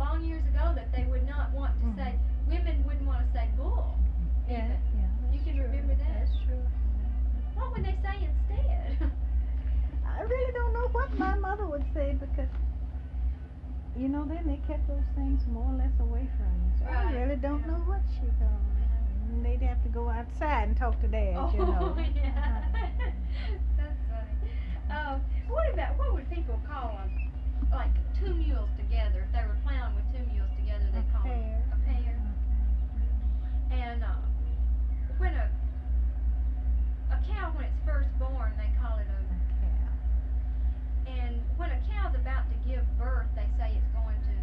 long years ago that they would not want to say, women wouldn't want to say bull. Yeah, Even. yeah. That's You can true. remember that? That's true. What would they say instead? I really don't know what my mother would say because, you know, then they kept those things more or less away from you. So I Right, really don't yeah. know what she called. And they'd have to go outside and talk to Dad, Oh, you know. yeah. That's funny. What would people call them? Like two mules together. If they were plowing with two mules together, they call them a pair. And when a cow, when it's first born, they call it a Yeah. And when a cow's about to give birth, they say it's going to.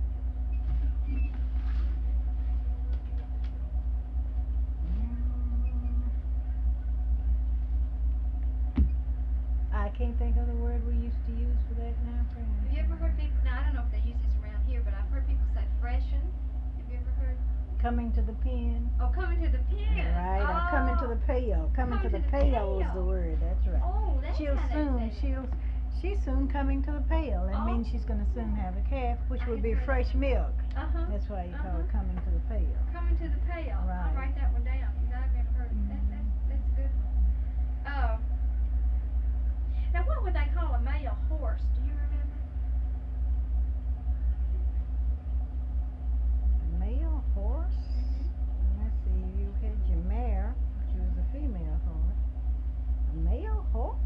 I can't think of the word we used to use for that now, friend. Have you ever heard people? Now I don't know if they use this around here, but I've heard people say freshen. Have you ever heard? Coming to the pen. Oh, coming to the pen. Right, or coming to the pail. Coming to the pail is the word. That's right. Oh, that's She'll how soon. they say it. She's soon coming to the pail. That means she's going to soon have a calf, which I would had be heard fresh milk. That's why you call it coming to the pail. Coming to the pail. Right. I'll write that one down because I've never heard of that. That's a good one. Now, what would they call a male horse? Do you remember? A male horse? Let's see, you had your mare, which was a female horse. A male horse?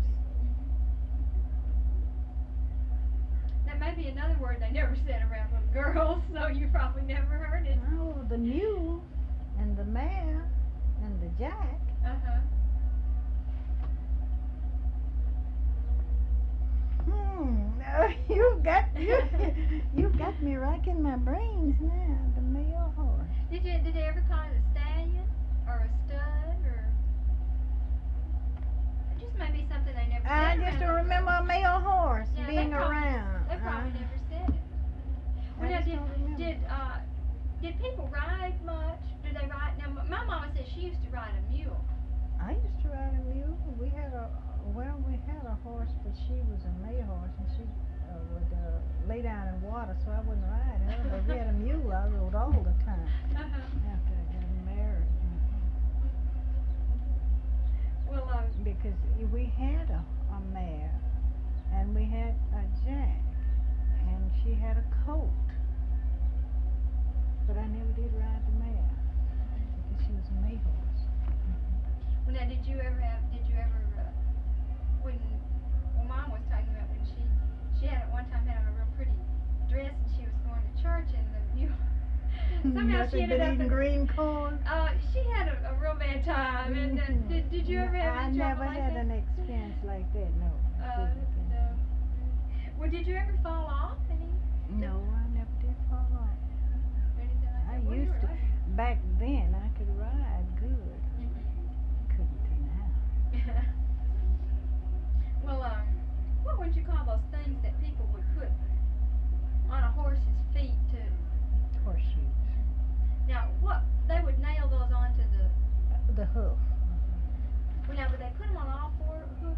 That may be another word they never said around little girls, so you probably never heard it. Oh, the mule and the mare and the jack. You've got me racking my brains now. The male horse. Did they ever call it a stallion or a stud or? It just may be something they never said. I just don't remember a male horse Yeah, being they probably, around. They probably never said it. Well, now, did people ride much? Did they ride? Now, my mama said she used to ride a mule. I used to ride a mule. We had a horse, but she was a male horse, and she would lay down in water, so I wouldn't ride her. But we had a mule I rode all the time after I got married. Well, because we had a mare, and we had a jack, and she had a colt. But I never did ride the mare because she was a male horse. Well, now, did you ever when Mom was talking about when she had at one time had on a real pretty dress and she was going to church and the mule somehow she ended up eating green corn. She had a real bad time. And did you ever have any trouble like that? I never had an experience like that. No. No. Well, did you ever fall off? No, I never did fall off. Anything like that? I used to. Back then, I could ride good. Couldn't now. Well, what would you call those things that people would put on a horse's feet to? Horseshoes. Now, what they would nail those onto the hoof. Well, now, would they put them on all four hoof?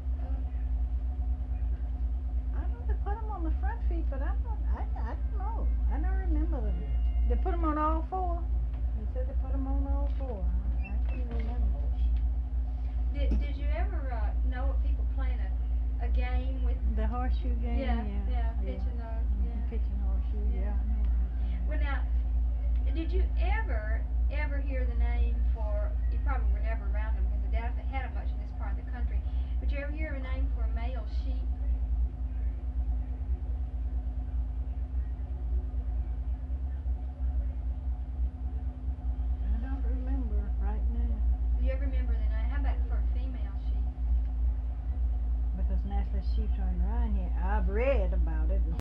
I know they put them on the front feet, but I don't know. I don't remember them. They put them on all four. They said they put them on all four. I can't remember. Did you ever know of people playing a game with the horseshoe game? Yeah, pitching those. Yeah. Pitching horseshoe. Yeah. Well, now, did you ever hear the name for? You probably were never around them because the dad had them much in this part of the country. But you ever hear of a name for a male sheep? I don't remember right now. Do you ever remember the name? How about for a female sheep? Because naturally sheep aren't around here. I've read about it.